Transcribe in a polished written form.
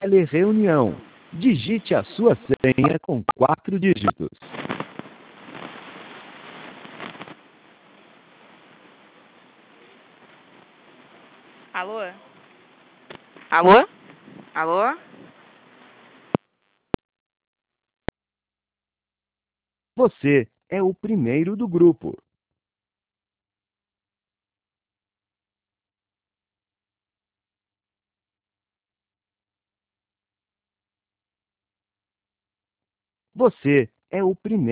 Telereunião. Digite a sua senha com 4 dígitos. Alô? Alô? Alô? Você é o primeiro do grupo. Você é o primeiro.